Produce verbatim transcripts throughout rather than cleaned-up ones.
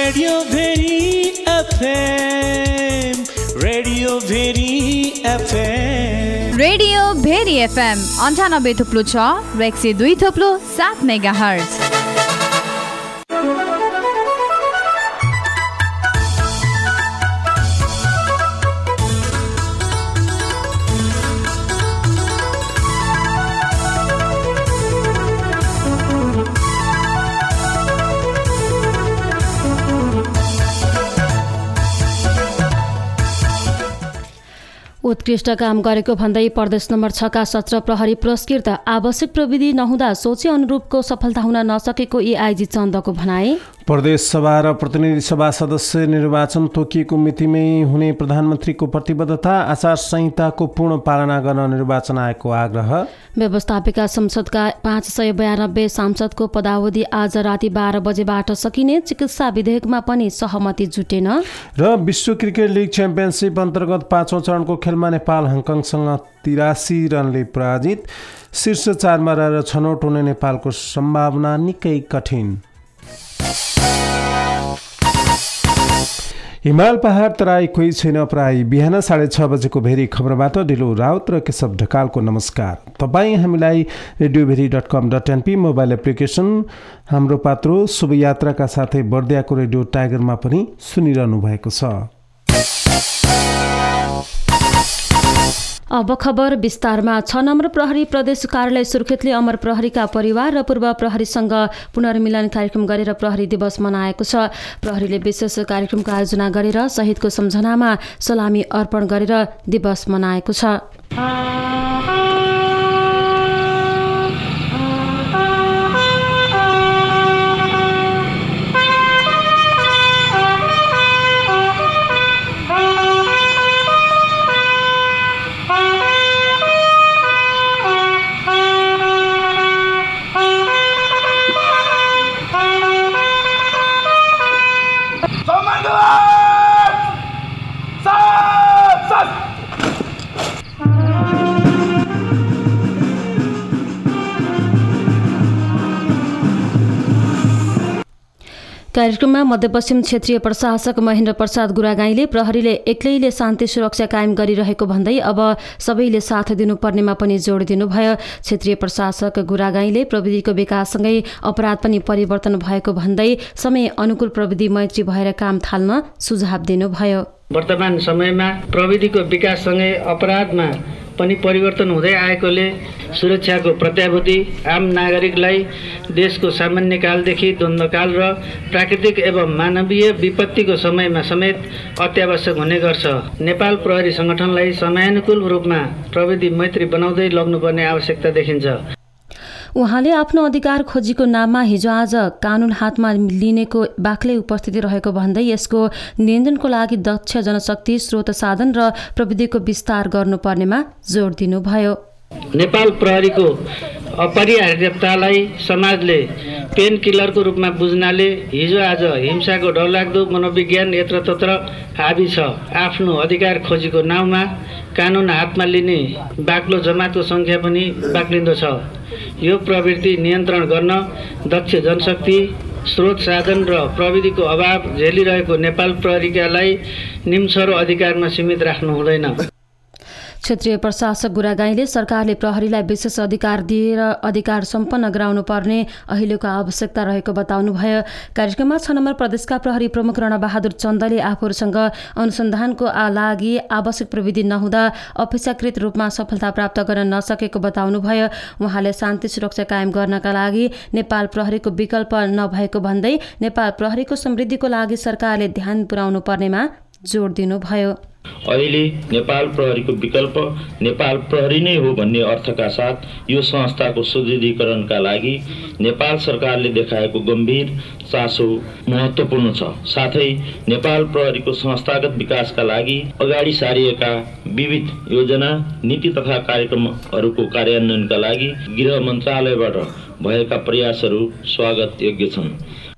Radio Bheri FM radio Bheri FM radio Bheri FM अन्ठानब्बे थुप्लो छ र एक सय दुई थुप्लो सात मेगा हर्ज। उत्कृष्ट काम गरेको भन्दै प्रदेश नम्बर छ का सत्र प्रहरी पुरस्कृत। आवश्यक प्रविधि नहुँदा सोचे अनुरूपको सफलता हुन नसकेको एआइजी चन्दको भनाए। प्रदेश सभा र प्रतिनिधि सभा सदस्य निर्वाचन तोकिएको मितिमै हुने प्रधानमन्त्रीको प्रतिबद्धता। आचार संहिताको पूर्ण पालना गर्न निर्वाचन आयोगको आग्रह। व्यवस्थापिका संसदका पाँच सय बयानब्बे सांसदको पदावधि आज राति बाह्र बजेबाट सकिने। चिकित्सा विधेयकमा पनि सहमति जुटेन। र विश्व क्रिकेट लिग च्याम्पियनसिप अन्तर्गत पाँचौं चरणको खेलमा नेपाल हङकङसँग तिरासी रनले पराजित। शीर्ष चारमा रहेर छनौट हुने नेपालको सम्भावना निकै कठिन। हिमाल पहाड तराई कोही छैन प्राय। बिहान साढे छ बजेको भेरी खबरबाट ढिलो राउत र केशव ढकालको नमस्कार। तपाईँ हामीलाई radio Bheri dot com dot NP mobile application, Hamro Patro शुभयात्राका साथै बर्दियाको रेडियो टाइगरमा पनि सुनिरहनु भएको छ। अब खबर विस्तारमा। छ नम्बर प्रहरी प्रदेश कार्यालय सुर्खेतले अमर प्रहरीका परिवार र पूर्व प्रहरीसँग पुनर्मिलन कार्यक्रम गरेर प्रहरी दिवस मनाएको छ। प्रहरीले विशेष कार्यक्रमको आयोजना गरेर शहीदको सम्झनामा सलामी अर्पण गरेर दिवस मनाएको छ। कार्यक्रममा मध्यपश्चिम क्षेत्रीय प्रशासक महेन्द्र प्रसाद गुरागाईले प्रहरीले एक्लैले शान्ति सुरक्षा कायम गरिरहेको भन्दै अब सबैले साथ दिनुपर्नेमा पनि जोड दिनुभयो। क्षेत्रीय प्रशासक गुरागाईले प्रविधिको विकाससँगै अपराध पनि परिवर्तन भएको भन्दै समय अनुकूल प्रविधि मैत्री भएर काम थाल्न सुझाव दिनुभयो। वर्तमान समयमा प्रविधिको विकाससँगै अपराधमा पनि परिवर्तन हुँदै आएकोले सुरक्षाको प्रत्याभूति आम नागरिकलाई देशको सामान्य कालदेखि द्वन्द्वकाल र प्राकृतिक एवं मानवीय विपत्तिको समयमा समेत अत्यावश्यक हुने गर्छ। नेपाल प्रहरी संगठनलाई समयानुकूल रूपमा प्रविधि मैत्री बनाउँदै लग्नुपर्ने आवश्यकता देखिन्छ। उहाँले आफ्नो अधिकार खोजीको नाममा हिजो आज कानुन हातमा लिनेको बाक्लै उपस्थिति रहेको भन्दै यसको नियन्त्रणको लागि दक्ष जनशक्ति, स्रोत साधन र प्रविधिको विस्तार गर्नुपर्नेमा जोड दिनुभयो। नेपाल प्रहरीको अपरिहार्यतालाई समाजले पेन किलरको रूपमा बुझ्नाले हिजो आज हिंसाको डरलाग्दो मनोविज्ञान यत्रतत्र हाबी छ। आफ्नो अधिकार खोजीको नाउँमा कानुन हातमा लिने बाक्लो जमातको सङ्ख्या पनि बाक्लिँदो छ। यो प्रवृत्ति नियन्त्रण गर्न दक्ष जनशक्ति, स्रोत साधन र प्रविधिको अभाव झेलिरहेको नेपाल प्रहरीकालाई निम्सरो अधिकारमा सीमित राख्नु हुँदैन। क्षेत्रीय प्रशासक गुरागाईले सरकारले प्रहरीलाई विशेष अधिकार दिएर अधिकार सम्पन्न गराउनु पर्ने अहिलेको आवश्यकता रहेको बताउनुभयो। कार्यक्रममा छ नम्बर प्रदेशका प्रहरी प्रमुख रणबहादुर चन्दले आफूहरूसँग अनुसन्धानको लागि आवश्यक प्रविधि नहुँदा अपेक्षाकृत रूपमा सफलता प्राप्त गर्न नसकेको बताउनुभयो। उहाँले शान्ति सुरक्षा कायम गर्नका लागि नेपाल प्रहरीको विकल्प नभएको भन्दै नेपाल प्रहरीको समृद्धिको लागि सरकारले ध्यान पुर्याउनु पर्नेमा जोड दिनुभयो। अहिले नेपाल प्रहरीको विकल्प नेपाल प्रहरी नै हो भन्ने अर्थका साथ यो संस्थाको सुदृढीकरणका लागि नेपाल सरकारले देखाएको गम्भीर चासो महत्त्वपूर्ण छ। साथै नेपाल प्रहरीको संस्थागत विकासका लागि अगाडि सारिएका विविध योजना, नीति तथा कार्यक्रमहरूको कार्यान्वयनका लागि गृह मन्त्रालयबाट भएका प्रयासहरू स्वागत योग्य छन्।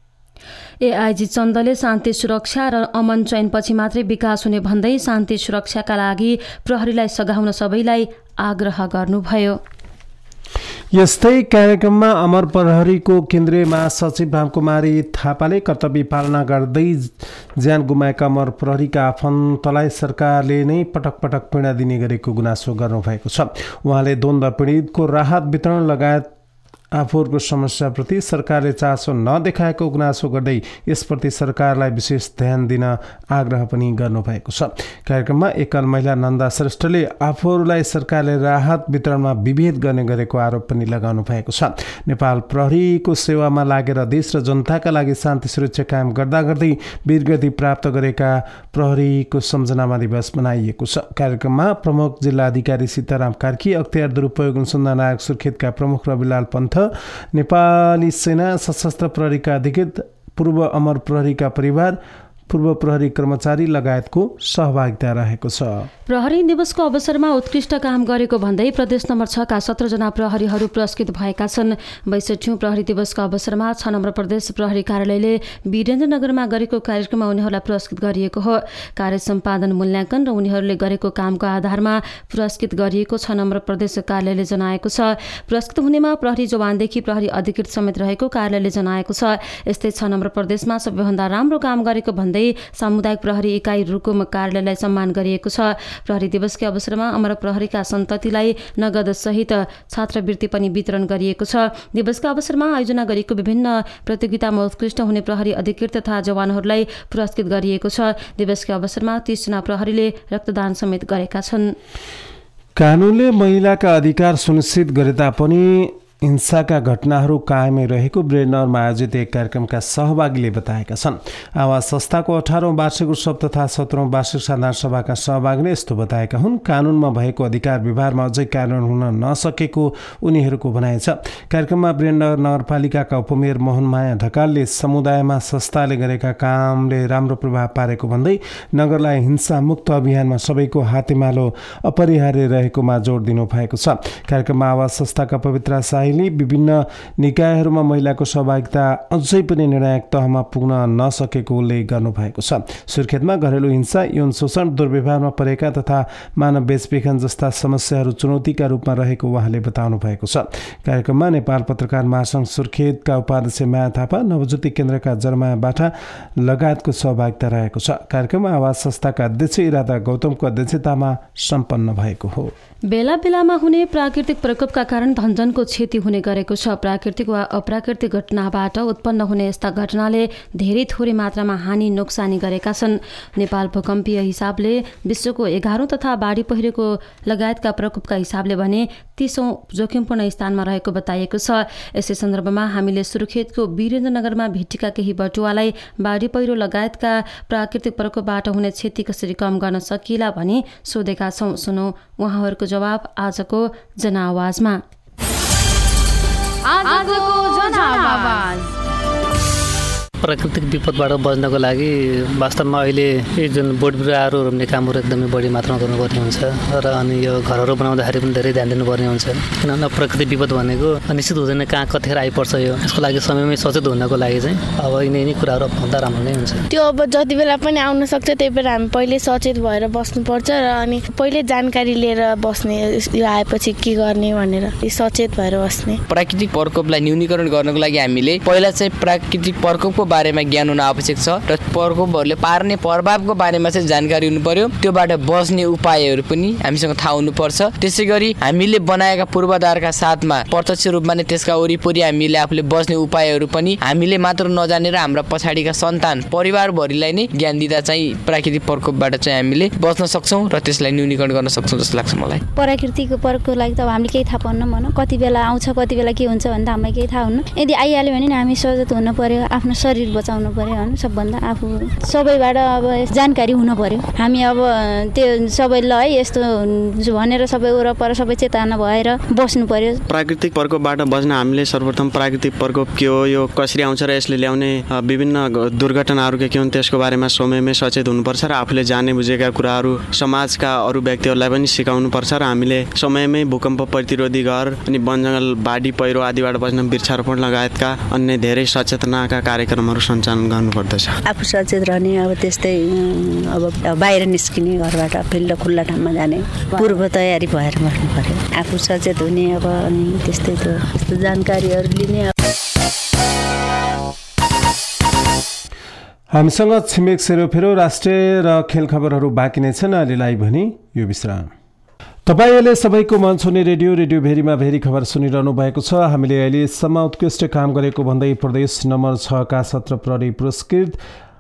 एआइजी चन्दले शान्ति सुरक्षा र अमन चयनपछि मात्रै विकास हुने भन्दै शान्ति सुरक्षाका लागि प्रहरीलाई सघाउन सबैलाई आग्रह गर्नुभयो। यस्तै कार्यक्रममा अमर प्रहरीको केन्द्रीय महासचिव रामकुमारी थापाले कर्तव्य पालना गर्दै ज्यान गुमाएका अमर प्रहरीका आफन्तलाई सरकारले नै पटक पटक पीडा दिने गरेको गुनासो गर्नुभएको छ। उहाँले द्वन्द्व पीडितको राहत वितरण लगायत आफूहरूको समस्याप्रति सरकारले चासो नदेखाएको गुनासो गर्दै यसप्रति सरकारलाई विशेष ध्यान दिन आग्रह पनि गर्नुभएको छ। कार्यक्रममा एकल महिला नन्दा श्रेष्ठले आफूहरूलाई सरकारले राहत वितरणमा विभेद गर्ने गरेको आरोप पनि लगाउनु भएको छ। नेपाल प्रहरीको सेवामा लागेर देश र जनताका लागि शान्ति सुरक्षा कायम गर्दा गर्दै वीरगति प्राप्त गरेका प्रहरीको सम्झनामा दिवस मनाइएको छ। कार्यक्रममा प्रमुख जिल्ला अधिकारी सीताराम कार्की, अख्तियार दुरुपयोग अनुसन्धान आयोग सुर्खेतका प्रमुख रविलाल पन्थ, नेपाली सेना सशस्त्र प्रहरीका अधिकृत, पूर्व अमर प्रहरीका परिवार, पूर्व प्रहरी कर्मचारी लगायतको सहभागिता रहेको छ। प्रहरी दिवसको अवसरमा उत्कृष्ट काम गरेको भन्दै प्रदेश नम्बर छका सत्रजना प्रहरीहरू पुरस्कृत भएका छन्। बैसठौँ प्रहरी दिवसको अवसरमा छ नम्बर प्रदेश प्रहरी कार्यालयले वीरेन्द्रनगरमा गरेको कार्यक्रममा उनीहरूलाई पुरस्कृत गरिएको हो। कार्य सम्पादन, मूल्याङ्कन र उनीहरूले गरेको कामको आधारमा पुरस्कृत गरिएको छ नम्बर प्रदेश कार्यालयले जनाएको छ। पुरस्कृत हुनेमा प्रहरी जवानदेखि प्रहरी अधिकृत समेत रहेको कार्यालयले जनाएको छ। यस्तै छ नम्बर प्रदेशमा सबैभन्दा राम्रो काम गरेको भन्दै सामुदायिक प्रहरी इकाइ रुकुम कार्यालयलाई सम्मान गरिएको छ। प्रहरी दिवसकै अवसरमा अमर प्रहरीका सन्ततिलाई नगद सहित छात्रवृत्ति पनि वितरण गरिएको छ। दिवसका अवसरमा आयोजना गरिएको विभिन्न प्रतियोगितामा उत्कृष्ट हुने प्रहरी अधिकृत तथा जवानहरूलाई पुरस्कृत गरिएको छ। दिवसकै अवसरमा तीसजना प्रहरीले रक्तदान समेत गरेका छन्। कानुनले महिलाका अधिकार सुनिश्चित गरे तापनि हिंसाका घटनाहरू कायमै रहेको वीरेन्द्रनगरमा आयोजित एक कार्यक्रमका सहभागीले बताएका छन्। आवाज संस्थाको अठारौँ वार्षिक उत्सव तथा सत्रौँ वार्षिक साधारण सभाका सहभागीले यस्तो बताएका हुन्। कानुनमा भएको अधिकार व्यवहारमा अझै कार्यान्वयन हुन नसकेको उनीहरूको भनाइ छ। कार्यक्रममा वीरेन्द्रनगर नगरपालिकाका उपमेयर मोहनमाया ढकालले समुदायमा संस्थाले गरेका कामले राम्रो प्रभाव पारेको भन्दै नगरलाई हिंसामुक्त अभियानमा सबैको हातेमालो अपरिहार्य रहेकोमा जोड दिनु भएको छ। कार्यक्रममा आवाज संस्थाका पवित्र साई विभिन्न निकायहरूमा महिलाको सहभागिता अझै पनि निर्णायक तहमा पुग्न नसकेको उल्लेख गर्नुभएको छ। सुर्खेतमा घरेलु हिंसा, यौन शोषण, दुर्व्यवहारमा परेका तथा मानव बेचबिखन जस्ता समस्याहरू चुनौतीका रूपमा रहेको उहाँले बताउनु भएको छ। कार्यक्रममा नेपाल पत्रकार महासङ्घ सुर्खेतका उपाध्यक्ष माया थापा, नवज्योति केन्द्रका जरमाया बाठा लगायतको सहभागिता रहेको छ। कार्यक्रम आवाज संस्थाका अध्यक्ष इरादा गौतमको अध्यक्षतामा सम्पन्न भएको हो। बेला बेलामा हुने प्राकृतिक प्रकोपका कारण धनजनको क्षति हुने गरेको छ। प्राकृतिक वा अप्राकृतिक घटनाबाट उत्पन्न हुने यस्ता घटनाले धेरै थोरै मात्रामा हानि नोक्सानी गरेका छन्। नेपाल भूकम्पीय हिसाबले विश्वको एघारौँ तथा बाढी पहिरोको लगायतका प्रकोपका हिसाबले भने तीसौँ जोखिमपूर्ण स्थानमा रहेको बताइएको छ। यसै सन्दर्भमा हामीले सुर्खेतको वीरेन्द्रनगरमा भेटेका केही बटुवालाई बाढी पहिरो लगायतका प्राकृतिक प्रकोपबाट हुने क्षति कसरी कम गर्न सकिएला भनी सोधेका छौँ। सुनौ उहाँहरूको जवाब आजको जनआवाजमा। आजको जनआवाज। प्राकृतिक विपदबाट बच्नको लागि वास्तवमा अहिले यो जुन बोट बिरुवाहरू रोप्ने कामहरू एकदमै बढी मात्रामा गर्नुपर्ने हुन्छ र अनि यो घरहरू बनाउँदाखेरि पनि धेरै ध्यान दिनुपर्ने हुन्छ। किनभने प्राकृतिक विपद भनेको निश्चित हुँदैन कहाँ कतिखेर आइपर्छ। यो यसको लागि समयमै सचेत हुनको लागि चाहिँ अब यिनै यिनै कुराहरू भन्दा राम्रो नै हुन्छ। त्यो अब जति बेला पनि आउन सक्छ त्यही बेला हामी पहिले सचेत भएर बस्नुपर्छ र अनि पहिले जानकारी लिएर बस्ने, यो आएपछि के गर्ने भनेर सचेत भएर बस्ने। प्राकृतिक प्रकोपलाई न्यूनीकरण गर्नको लागि हामीले पहिला चाहिँ प्राकृतिक प्रकोपको बारेमा ज्ञान हुन आवश्यक छ र प्रकोपहरूले पार्ने प्रभावको बारेमा चाहिँ जानकारी हुनु पर्यो। त्योबाट बच्ने उपायहरू पनि हामीसँग थाहा हुनुपर्छ। त्यसै गरी हामीले बनाएका पूर्वाधारका साथमा प्रत्यक्ष रूपमा नै त्यसका वरिपरि हामीले आफूले बच्ने उपायहरू पनि हामीले मात्र नजानेर हाम्रा पछाडिका सन्तान परिवारभरिलाई नै ज्ञान दिँदा चाहिँ प्राकृतिक प्रकोपबाट चाहिँ हामीले बच्न सक्छौँ र त्यसलाई न्यूनीकरण गर्न सक्छौँ जस्तो लाग्छ मलाई। प्राकृतिक प्रकोपको लागि त हामीले केही थाहा पाउन्न भनौँ, कति बेला आउँछ कति बेला के हुन्छ भन्दा हामीलाई केही थाहा हुन्न। यदि आइहाल्यो भने हामी सचेत हुनु पर्यो, आफ्नो शरीर बचाउनु पर्यो होइन। सबभन्दा आफू सबैबाट अब जानकारी हुनु पर्यो। हामी अब त्यो सबैलाई है यस्तो भनेर सबै वरपर सबै चेतना भएर बस्नु पर्यो। प्राकृतिक प्रकोपबाट बच्न हामीले सर्वप्रथम प्राकृतिक प्रकोप के हो, यो कसरी आउँछ र यसले ल्याउने विभिन्न दुर्घटनाहरू के के हुन् त्यसको बारेमा समयमै सचेत हुनुपर्छ र आफूले जाने बुझेका कुराहरू समाजका अरू व्यक्तिहरूलाई पनि सिकाउनुपर्छ र हामीले समयमै भूकम्प प्रतिरोधी घर अनि वनजङ्गल बाढी पहिरो आदिबाट बच्न वृक्षारोपण लगायतका अन्य धेरै सचेतनाका कार्यक्रम कामहरू सञ्चालन गर्नुपर्दछ। आफू सचेत रहने, अब त्यस्तै अब बाहिर निस्किने, घरबाट फिल्ड खुल्ला ठाउँमा जाने पूर्व तयारी भएर बस्नु पर्यो। आफू सचेत हुने, अब अनि त्यस्तै त्यो त्यस्तो जानकारीहरू लिने। हामीसँग छिमेक सेरोफेरो राष्ट्रिय र खेल खबरहरू बाँकी नै छन्। अहिलेलाई भने यो विश्राम। तपाईँ अहिले सबैको मन छुने रेडियो रेडियो भेरीमा भेरी खबर सुनिरहनु भएको छ। हामीले अहिलेसम्म उत्कृष्ट काम गरेको भन्दै प्रदेश नम्बर छका सत्र प्रहरी पुरस्कृत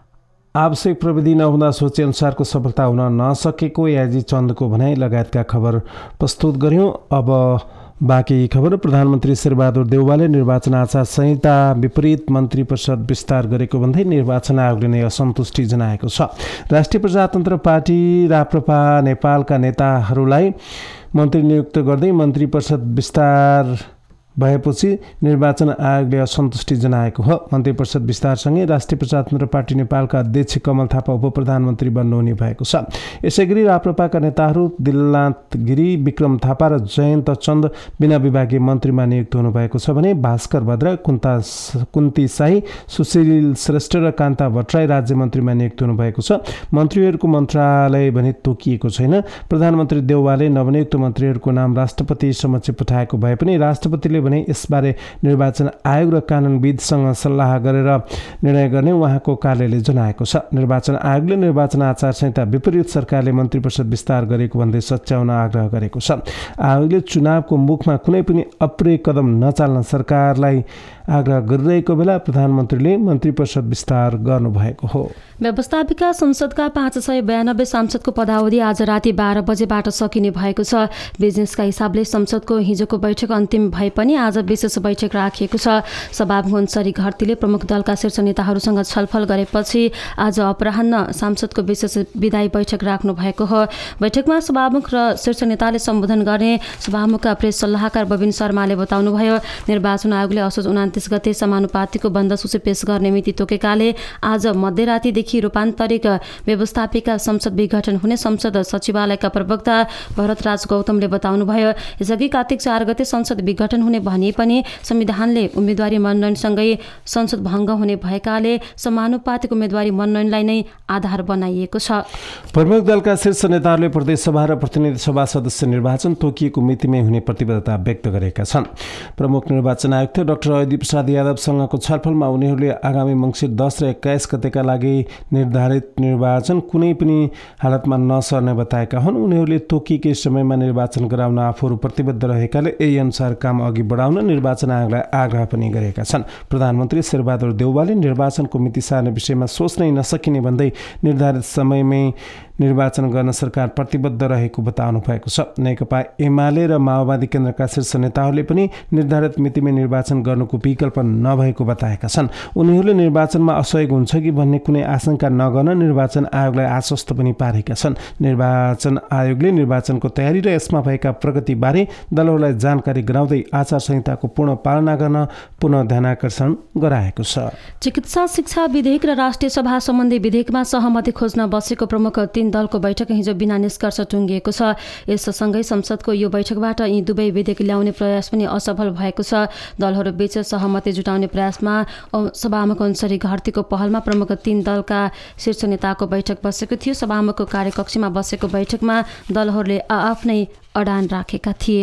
आवश्यक प्रविधि नहुँदा सोचे अनुसारको सफलता हुन नसकेको एआइजी चन्दको भनाइ लगायतका खबर प्रस्तुत गर्यौँ। अब बाँकी खबर। प्रधानमन्त्री शेरबहादुर देउवाले निर्वाचन आचार संहिता विपरीत मन्त्री परिषद विस्तार गरेको भन्दै निर्वाचन आयोगले नै असन्तुष्टि जनाएको छ। राष्ट्रिय प्रजातन्त्र पार्टी राप्रपा नेपालका नेताहरूलाई मन्त्री नियुक्त गर्दै मन्त्री परिषद विस्तार भएपछि निर्वाचन आयोगले असन्तुष्टि जनाएको हो। मन्त्री परिषद विस्तारसँगै राष्ट्रिय प्रजातन्त्र पार्टी नेपालका अध्यक्ष कमल थापा उप प्रधानमन्त्री बन्नुहुने भएको छ। यसैगरी राप्रपाका नेताहरू दिलनाथ गिरी, विक्रम थापा र जयन्त चन्द बिना विभागीय मन्त्रीमा नियुक्त हुनुभएको छ भने भास्कर भद्रा, कुन्ता कुन्ती शाही, सुशील श्रेष्ठ र कान्ता भट्टराई राज्य मन्त्रीमा नियुक्त हुनुभएको छ। मन्त्रीहरूको मन्त्रालय भने तोकिएको छैन। प्रधानमन्त्री देउवाले नवनियुक्त मन्त्रीहरूको नाम राष्ट्रपति समक्ष पठाएको भए पनि राष्ट्रपतिले भने यसबारे निर्वाचन आयोग र कानुनविदसँग सल्लाह गरेर निर्णय गर्ने उहाँको कार्यालयले जनाएको छ। निर्वाचन आयोगले निर्वाचन आचार संहिता विपरीत सरकारले मन्त्री परिषद विस्तार गरेको भन्दै सच्याउन आग्रह गरेको छ। आयोगले चुनावको मुखमा कुनै पनि अप्रिय कदम नचाल्न सरकारलाई आग्रह गरिरहेको बेला प्रधानमन्त्रीले मन्त्री परिषद विस्तार गर्नुभएको हो। व्यवस्थापिका संसदका पाँच सय बयानब्बे सांसदको पदावधि आज राति बाह्र बजेबाट सकिने भएको छ। बिजनेसका हिसाबले संसदको हिजोको बैठक अन्तिम भए पनि आज विशेष बैठक राखिएको छ। सभामुख अन्सारी घरतीले प्रमुख दलका शीर्ष नेताहरूसँग छलफल गरेपछि आज अपराह्न सांसदको विशेष विधायी बैठक राख्नु भएको हो। बैठकमा सभामुख र शीर्ष नेताले सम्बोधन गर्ने सभामुखका प्रेस सल्लाहकार बबिन शर्माले बताउनुभयो। निर्वाचन आयोगले असोज उनातिस गते समानुपातिको बन्द सूची पेश गर्ने मिति तोकेकाले आज मध्यरातिदेखि रूपान्तरिक व्यवस्थापिका संसद विघटन हुने संसद सचिवालयका प्रवक्ता भरतराज गौतमले बताउनुभयो। यसअघि कार्तिक चार गते संसद विघटन हुने भनिए पनि संविधानले उम्मेदवारी मनोनयनसँगै संसद भङ्ग हुने भएकाले समानुपातिक उम्मेदवारी मनोनयनलाई नै आधार बनाइएको छ। प्रमुख दलका शीर्ष नेताहरूले प्रदेशसभा र प्रतिनिधि सभा सदस्य निर्वाचन तोकिएको मितिमै हुने प्रतिबद्धता व्यक्त गरेका छन्। प्रमुख निर्वाचन आयुक्त डाक्टर अयोधी प्रसाद यादवसँगको छलफलमा उनीहरूले आगामी मङ्सिर दस र एक्काइस गतेका लागि निर्धारित निर्वाचन कुनै पनि हालतमा नसर्ने बताएका हुन्। उनीहरूले तोकिएकै समयमा निर्वाचन गराउन आफूहरू प्रतिबद्ध रहेकाले यही अनुसार काम अघि बढाउन निर्वाचन आयोगलाई आग्रह पनि गरेका छन्। प्रधानमन्त्री शेरबहादुर देउवाले निर्वाचनको मिति सार्ने विषयमा सोच्नै नसकिने भन्दै निर्धारित समयमै निर्वाचन गर्न सरकार प्रतिबद्ध रहेको बताउनु भएको छ। नेकपा एमाले र माओवादी केन्द्रका शीर्ष नेताहरूले पनि निर्धारित मितिमै निर्वाचन गर्नुको विकल्प नभएको बताएका छन्। उनीहरूले निर्वाचनमा असहयोग हुन्छ कि भन्ने कुनै आशंका नगर्न निर्वाचन आयोगलाई आश्वस्त पनि पारेका छन्। निर्वाचन आयोगले निर्वाचनको तयारी र यसमा भएका प्रगतिबारे दलहरूलाई जानकारी गराउँदै आचार संहिताको पूर्ण पालना गर्न पुनः ध्यानाकर्षण गराएको छ। चिकित्सा शिक्षा विधेयक र राष्ट्रिय सभा सम्बन्धी विधेयकमा सहमति खोज्न बसेको प्रमुख तीन दलको बैठक हिजो बिना निष्कर्ष टुङ्गिएको छ। यससँगै संसदको यो बैठकबाट यी दुवै विधेयक ल्याउने प्रयास पनि असफल भएको छ। दलहरू बीच सहमति जुटाउने प्रयासमा सभामुख अन्सारी घरतीको पहलमा प्रमुख तीन दलका शीर्ष नेताको बैठक बसेको थियो। सभामुखको कार्यकक्षमा बसेको बैठकमा दलहरूले आआफ्नै अडान राखेका थिए।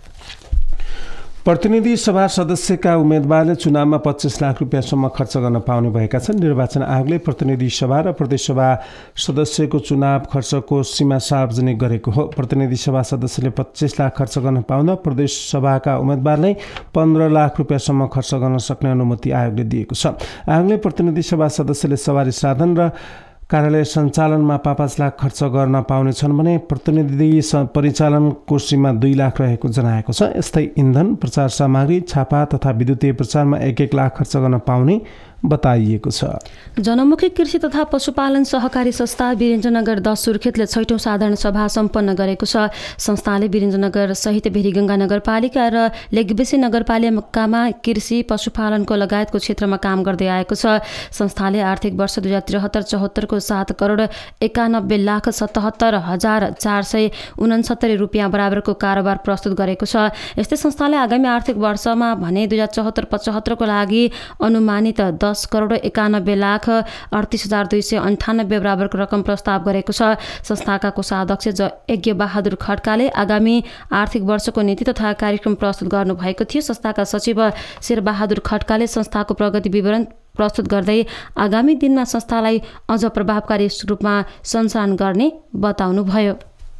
प्रतिनिधि सभा सदस्यका उम्मेदवारले चुनावमा पच्चिस लाख रुपियाँसम्म खर्च गर्न पाउने भएका छन्। निर्वाचन आयोगले प्रतिनिधि सभा र प्रदेशसभा सदस्यको चुनाव खर्चको सीमा सार्वजनिक गरेको हो। प्रतिनिधि सभा सदस्यले पच्चिस लाख खर्च गर्न पाउँदा प्रदेश सभाका उम्मेदवारलाई पन्ध्र लाख रुपियाँसम्म खर्च गर्न सक्ने अनुमति आयोगले दिएको छ। आयोगले प्रतिनिधि सभा सदस्यले सवारी साधन र कार्यालय सञ्चालनमा पाँच पाँच लाख खर्च गर्न पाउनेछन् भने प्रतिनिधि परिचालनको सीमा दुई लाख रहेको जनाएको छ। यस्तै इन्धन, प्रचार सामग्री, छापा तथा विद्युतीय प्रचारमा एक एक लाख खर्च गर्न पाउने बताइएको छ। जनमुखी कृषि तथा पशुपालन सहकारी संस्था वीरेन्द्रनगर दस सुर्खेतले छैटौँ साधारण सभा सम्पन्न गरेको छ। संस्थाले वीरेन्द्रनगर सहित भेरीगङ्गा नगरपालिका र लेगबेसी नगरपालिकामा कृषि पशुपालनको लगायतको क्षेत्रमा काम गर्दै आएको छ। संस्थाले आर्थिक वर्ष दुई हजार त्रिहत्तर चौहत्तरको सात करोड एकानब्बे लाख सतहत्तर हजार चार सय उनसत्तरी रुपियाँ बराबरको कारोबार प्रस्तुत गरेको छ। यस्तै संस्थाले आगामी आर्थिक वर्षमा भने दुई हजार चौहत्तर पचहत्तरको लागि अनुमानित दस करोड एकानब्बे लाख अडतिस हजार दुई सय अन्ठानब्बे बराबरको रकम प्रस्ताव गरेको छ। संस्थाका कोषाध्यक्ष यज्ञ बहादुर खड्काले आगामी आर्थिक वर्षको नीति तथा कार्यक्रम प्रस्तुत गर्नुभएको थियो। संस्थाका सचिव शेरबहादुर खड्काले संस्थाको प्रगति विवरण प्रस्तुत गर्दै आगामी दिनमा संस्थालाई अझ प्रभावकारी रूपमा सञ्चालन गर्ने बताउनुभयो।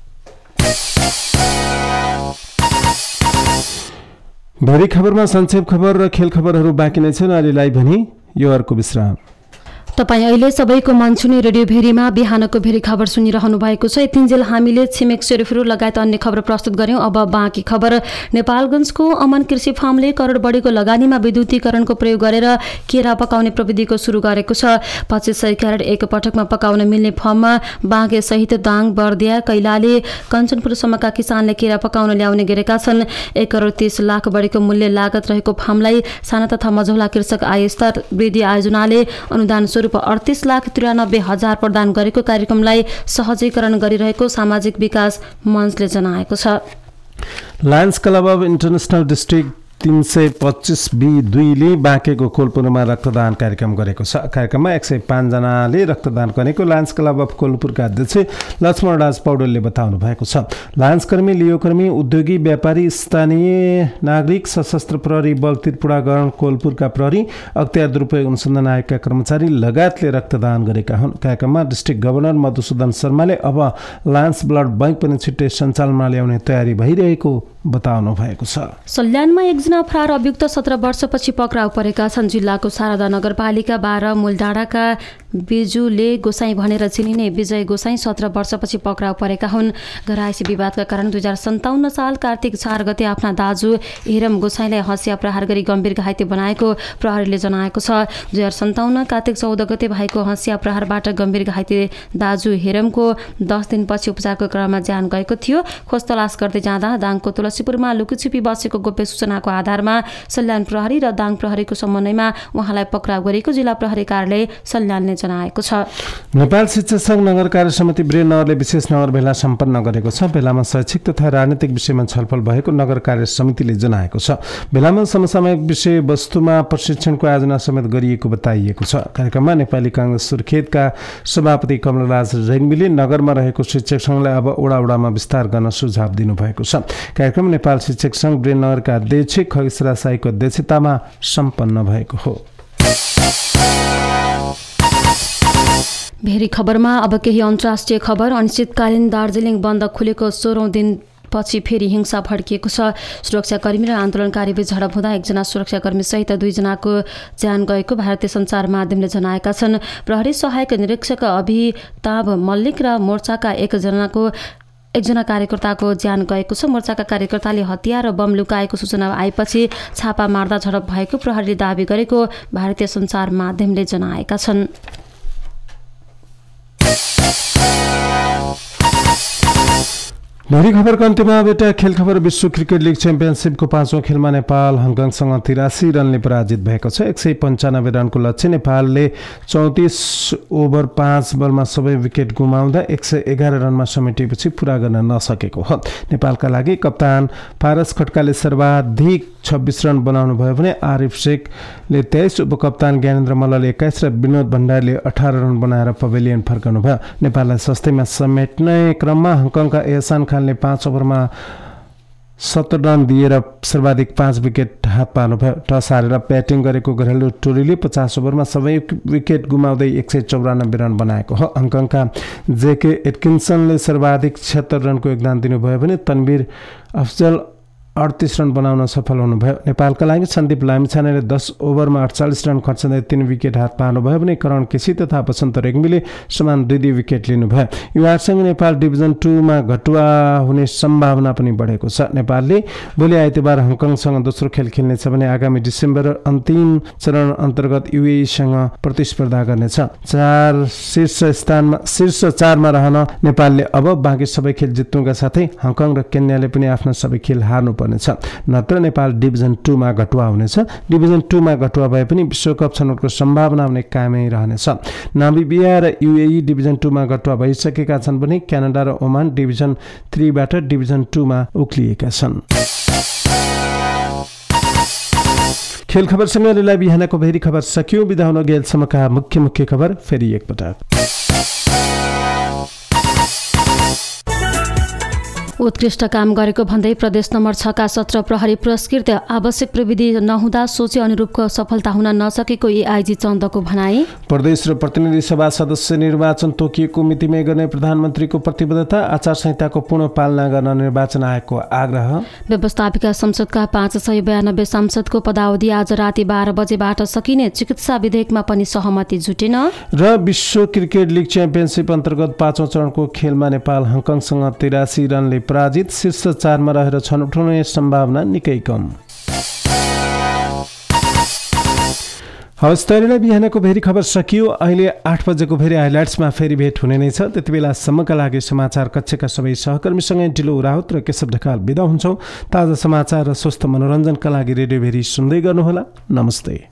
भरि खबरमा संक्षेप खबर र खेल खबरहरू बाँकी नै छन्। अहिलेलाई भने यो अर्को विश्राम। तपाईँ अहिले सबैको मन छुने रेडियो भेरीमा बिहानको भेरी खबर सुनिरहनु भएको छ। यतिन्जेल हामीले छिमेक सेरिफहरू लगायत अन्य खबर प्रस्तुत गर्यौं। अब बाँकी खबर। नेपालगञ्जको अमन कृषि फार्मले करोड बढीको लगानीमा विद्युतीकरणको प्रयोग गरेर केरा पकाउने प्रविधिको सुरु गरेको छ। पच्चिस सय क्यारेट एक पटकमा पकाउन मिल्ने फर्ममा बाँके सहित दाङ, बर्दिया, कैलाली, कञ्चनपुरसम्मका किसानले केरा पकाउन ल्याउने गरेका छन्। एक करोड तीस लाख बढीको मूल्य लागत रहेको फार्मलाई साना तथा मझौला कृषक आय स्तर वृद्धि आयोजनाले अनुदान स्वरूप अडतिस लाख त्रियानब्बे हजार प्रदान गरेको कार्यक्रमलाई सहजीकरण गरिरहेको सामाजिक विकास मञ्चले जनाएको छ। Lions Club of International district तीन सय पच्चिस बी दुईले बाँकेको कोलपुरमा रक्तदान कार्यक्रम गरेको छ। कार्यक्रममा एक सय पाँचजनाले रक्तदान गरेको लायन्स क्लब अफ कोलपुरका अध्यक्ष लक्ष्मण राज पौडेलले बताउनु भएको छ। लायन्स कर्मी, लियोकर्मी, उद्योगी, व्यापारी, स्थानीय नागरिक, सशस्त्र प्रहरी बल त्रिपुरागण, कोलपुरका प्रहरी, अख्तियार दुरुपयोग अनुसन्धान आयोगका कर्मचारी लगायतले रक्तदान गरेका हुन्। कार्यक्रममा डिस्ट्रिक्ट गभर्नर मधुसूदन शर्माले अब लायन्स ब्लड बैंक पनि छिट्टै सञ्चालनमा ल्याउने तयारी भइरहेको बताउनु भएको छ। सल्यानमा एकजना फरार अभियुक्त सत्र वर्षपछि पक्राउ परेका छन्। जिल्लाको शारदा नगरपालिका बाह्र मूलडाँडाका बिजुले गोसाई भनेर चिनिने विजय गोसाई सत्र वर्षपछि पक्राउ परेका हुन्। घरायसी विवादका कारण दुई हजार सन्ताउन्न साल कार्तिक चार गते आफ्ना दाजु हेरम गोसाईलाई हँसिया प्रहार गरी गम्भीर घाइते बनाएको प्रहरीले जनाएको छ। दुई हजार सन्ताउन्न कार्तिक चौध गते भएको हँसिया प्रहारबाट गम्भीर घाइते दाजु हेरमको दस दिनपछि उपचारको क्रममा ज्यान गएको थियो। खोज तलास गर्दै जाँदा दाङको तुलसीपुरमा लुकीछिपी बसेको गोप्य सूचनाको आधारमा सल्यान प्रहरी र दाङ प्रहरीको समन्वयमा उहाँलाई पक्राउ गरेको जिल्ला प्रहरी कार्यालय सल्यानले जनाएको छ। नेपाल शिक्षक सङ्घ नगर कार्य समिति वीरेन्द्रनगरले विशेष नगर भेला सम्पन्न गरेको छ। भेलामा शैक्षिक तथा राजनीतिक विषयमा छलफल भएको नगर कार्य समितिले जनाएको छ। भेलामा समसामयिक विषय वस्तुमा प्रशिक्षणको आयोजना समेत गरिएको बताइएको छ। कार्यक्रममा नेपाली काङ्ग्रेस सुर्खेतका सभापति कमलराज रेग्मीले नगरमा रहेको शिक्षक सङ्घलाई अब ओडा ओडामा विस्तार गर्न सुझाव दिनुभएको छ। कार्यक्रम नेपाल शिक्षक सङ्घ वीरेन्द्रनगरका अध्यक्ष खगेश्वरा साईको अध्यक्षतामा सम्पन्न भएको हो। भेरी खबरमा अब केही अन्तर्राष्ट्रिय खबर। अनिश्चितकालीन दार्जिलिङ बन्द खुलेको सोह्रौँ दिन पछि फेरि हिंसा भड्किएको छ। सुरक्षाकर्मी र आन्दोलनकारी बीच झडप हुँदा एकजना सुरक्षाकर्मी सहित दुईजनाको ज्यान गएको भारतीय सञ्चार माध्यमले जनाएका छन्। प्रहरी सहायक निरीक्षक अभिताभ मल्लिक र मोर्चाका एकजनाको एकजना कार्यकर्ताको ज्यान गएको छ। मोर्चाका कार्यकर्ताले हतियार र बम लुकाएको सूचना आएपछि छापा मार्दा झडप भएको प्रहरीले दावी गरेको भारतीय सञ्चार माध्यमले जनाएका छन्। भोलि खबरको अन्त्यमा एउटा खेल खबर। विश्व क्रिकेट लिग च्याम्पियनसिपको पाँचौँ खेलमा नेपाल हङकङसँग तिरासी रनले पराजित भएको छ। एक सय पन्चानब्बे रनको लक्ष्य नेपालले चौतिस ओभर पाँच बलमा सबै विकेट गुमाउँदा एक सय एघार रनमा समेटेपछि पुरा गर्न नसकेको हो। नेपालका लागि कप्तान पारस खड्काले सर्वाधिक छब्बिस रन बनाउनु भयो भने आरिफ शेखले तेइस, उपकप्तान ज्ञानेन्द्र मल्लले एक्काइस र विनोद भण्डारीले अठार रन बनाएर पवेलियन फर्कनु भयो। नेपाललाई सस्तैमा समेट्ने क्रममा हङकङका एहसान खानले पाँच ओभरमा सत्तर रन दिएर सर्वाधिक पाँच विकेट हात पार्नुभयो। टस हारेर ब्याटिङ गरेको घरेलु टोलीले पचास ओभरमा सबै विकेट गुमाउँदै एक सय चौरानब्बे रन बनाएको हो। हङकङका जेके एटकिन्सनले सर्वाधिक छिहत्तर रनको योगदान दिनुभयो भने तनवीर अफजल अडतिस रन बनाउन सफल हुनुभयो। नेपालका लागि सन्दीप लामिछानेले दस ओभरमा अडचालिस रन खर्चँदै तीन विकेट हात पार्नुभयो भने करण केसी तथा बसन्त रेग्मीले समान दुई दुई विकेट लिनुभयो। युवाहरूसँग नेपाल डिभिजन टूमा घटुवा हुने सम्भावना पनि बढेको छ। नेपालले भोलि आइतबार हङकङसँग दोस्रो खेल खेल्नेछ भने आगामी डिसेम्बर अन्तिम चरण अन्तर्गत युएईसँग प्रतिस्पर्धा गर्नेछ। चार शीर्ष स्थानमा शीर्ष चारमा रहन नेपालले अब बाँकी सबै खेल जित्नुका साथै हङकङ र केन्याले पनि आफ्ना सबै खेल हार्नु पर्नेछ, नत्र नेपाल डिभिजन टूमा घटुवा हुनेछ। डिभिजन टूमा घटुवा भए पनि विश्वकप छनौटको सम्भावना हुने कायमै रहनेछ। नामिबिया र युएई डिभिजन टूमा घटुवा भइसकेका छन् भने क्यानाडा र ओमान डिभिजन थ्रीबाट डिभिजन टूमा उक्लिएका छन्। खेल खबरसँग रेला बिहानको भेरी खबर सकियो। बिदा हुन गेलसम्मका मुख्य मुख्य खबर फेरि एकपटक। उत्कृष्ट काम गरेको भन्दै प्रदेश नम्बर छका सत्र प्रहरी पुरस्कृत आवश्यक प्रविधि नहुँदा सोचे अनुरूपको सफलता हुन नसकेको एआइजी चन्दको भनाई। प्रदेश र प्रतिनिधि सभा सदस्य निर्वाचन तोकिएको मितिमै गर्ने प्रधानमन्त्रीको प्रतिबद्धता। आचार संहिताको पूर्ण पालना गर्न निर्वाचन आयोगको आग्रह। व्यवस्थापिका संसदका पाँच सय बयानब्बे सांसदको पदावधि आज राति बाह्र बजेबाट सकिने चिकित्सा विधेयकमा पनि सहमति जुटेन। र विश्व क्रिकेट लिग च्याम्पियनसिप अन्तर्गत पाँचौं चरणको खेलमा नेपाल हङकङसँग तिरासी रनले पराजित। शीर्ष चारमा रहेर छनौट हुने सम्भावना निकै कम। हवस् त बिहानको भेरी खबर सकियो। अहिले आठ बजेको भेरी हाइलाइट्समा फेरि भेट हुने नै छ। त्यति बेलासम्मका लागि समाचार कक्षका सबै सहकर्मीसँगै ढिलो राउत र केशव ढकाल बिदा हुन्छौँ। ताजा समाचार र स्वस्थ मनोरञ्जनका लागि रेडियो भेरी सुन्दै गर्नुहोला। नमस्ते।